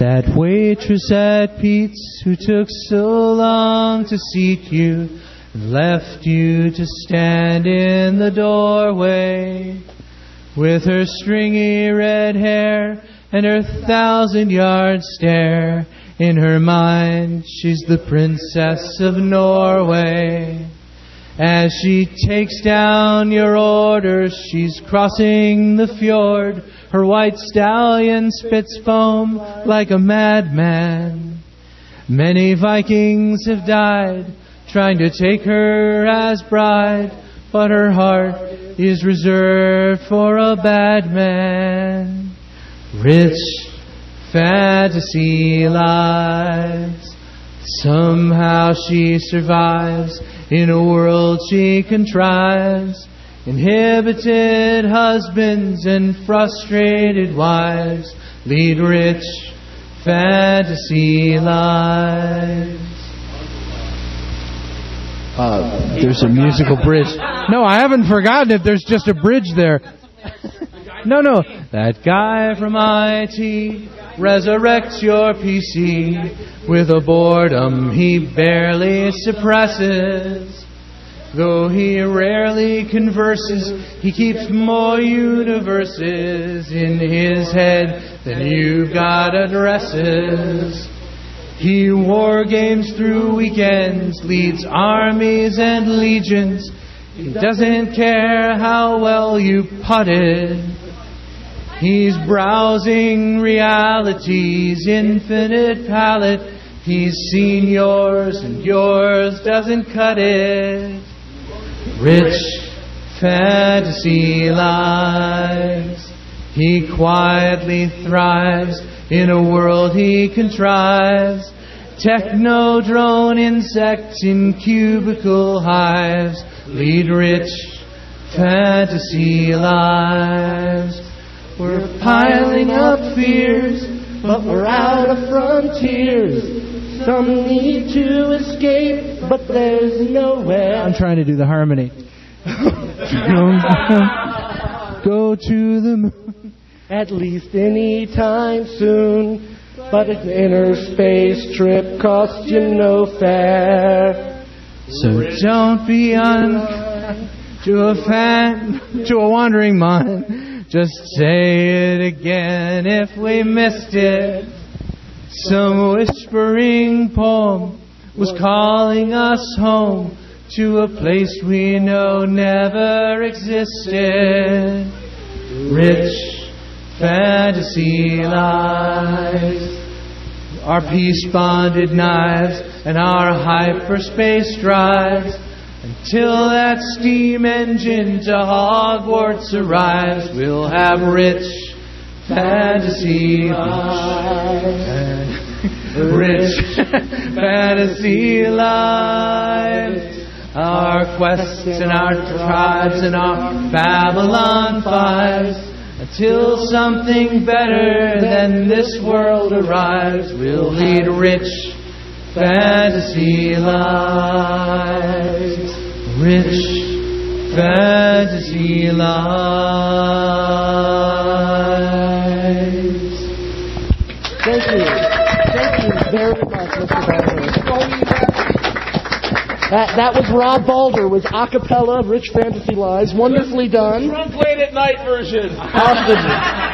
That waitress at Pete's who took so long to seat you and left you to stand in the doorway with her stringy red hair and her 1,000-yard stare. In her mind, she's the Princess of Norway. As she takes down your orders, she's crossing the fjord. Her white stallion spits foam like a madman. Many Vikings have died trying to take her as bride, but her heart is reserved for a bad man. Rich fantasy lives. Somehow she survives in a world she contrives. Inhibited husbands and frustrated wives lead rich fantasy lives. There's a musical bridge. No, I haven't forgotten it. There's just a bridge there. No. That guy from IT resurrects your PC with a boredom he barely suppresses. Though he rarely converses, he keeps more universes in his head than you've got addresses. He war games through weekends, leads armies and legions. He doesn't care how well you putted. He's browsing reality's infinite palette. He's seen yours and yours doesn't cut it. Rich fantasy lives. He quietly thrives in a world he contrives. Techno-drone insects in cubicle hives lead rich fantasy lives. We're piling up fears, but we're out of frontiers. Some need to escape, but there's nowhere. I'm trying to do the harmony. Go to the moon. At least any time soon. But an inner space trip costs you no fare. So don't be unkind to a wandering mind. Just say it again if we missed it. Some whispering poem was calling us home to a place we know never existed. Rich fantasy lives. Our peace-bonded knives and our hyperspace drives. Until that steam engine to Hogwarts arrives, we'll have rich fantasy lives. Rich fantasy lives. Our quests and our tribes and our Babylon 5s. Until something better than this world arrives, we'll lead rich fantasy lives. Rich fantasy lives. Thank you. Thank you very much, Mr. Balder. That was Rob Balder with a cappella, Rich Fantasy Lives. Wonderfully done. Trump late at night version. Awesome.